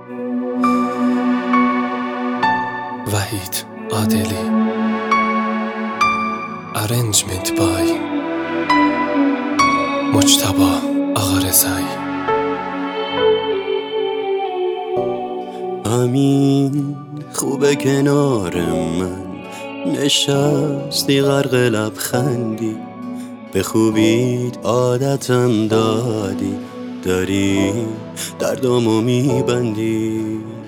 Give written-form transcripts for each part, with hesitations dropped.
وحید عادلی. Arrangement by مجتبی آقارضایی. همین خوبه کنار من نشستی غرق لبخندی، به خوبیت عادتم دادی، داری دردامو میبندی.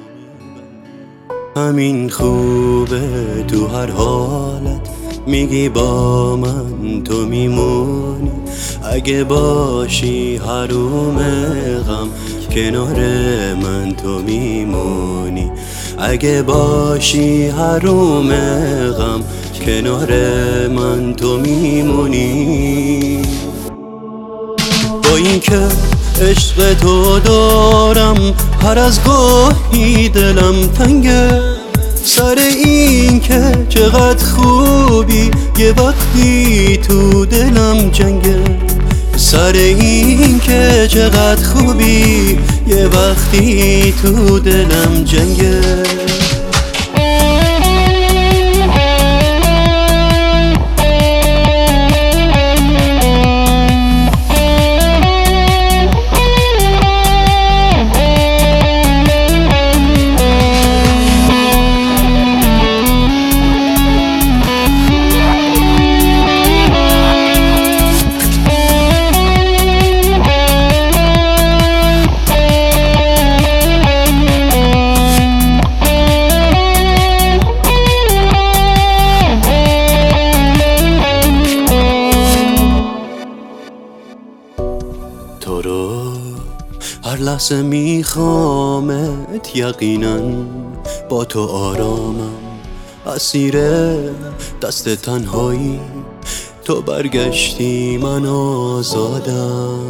همین خوبه تو هر حالت میگی با من تو میمونی، اگه باشی حروم غم کنار من تو میمونی، اگه باشی حروم غم کنار من تو میمونی. با این که عشق تو دارم هر از گاهی دلم تنگه، سر این که چقدر خوبی یه وقتی تو دلم جنگه، سر این که چقدر خوبی یه وقتی تو دلم جنگه. تو رو هر لحظه میخوامت، یقینا با تو آرامم، اسیر دست تنهایی تو برگشتی من آزادم.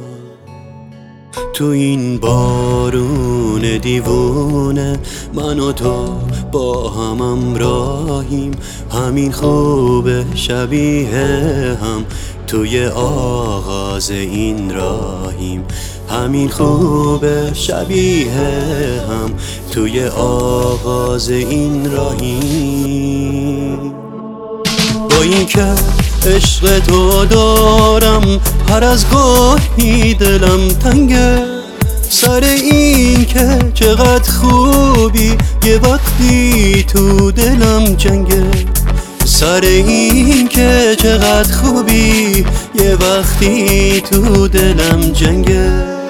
تو این بارون دیوونه من و تو با هم امراهیم، همین خوبه شبیه هم توی آغاز این راهیم، همین خوبه شبیه هم توی آغاز این راهیم. با این که عشق تو دارم هر از گاهی دلم تنگه، سر این که چقدر خوبی یه وقتی تو دلم جنگه، سر این که چقدر خوبی یه وقتی تو دلم جنگه.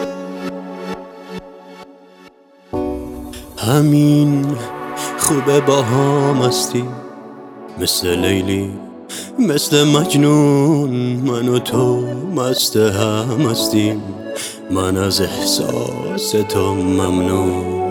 همین خوبه با هم هستی، مثل لیلی مثل مجنون من و تو مست هم هستیم، من از احساس تو ممنون.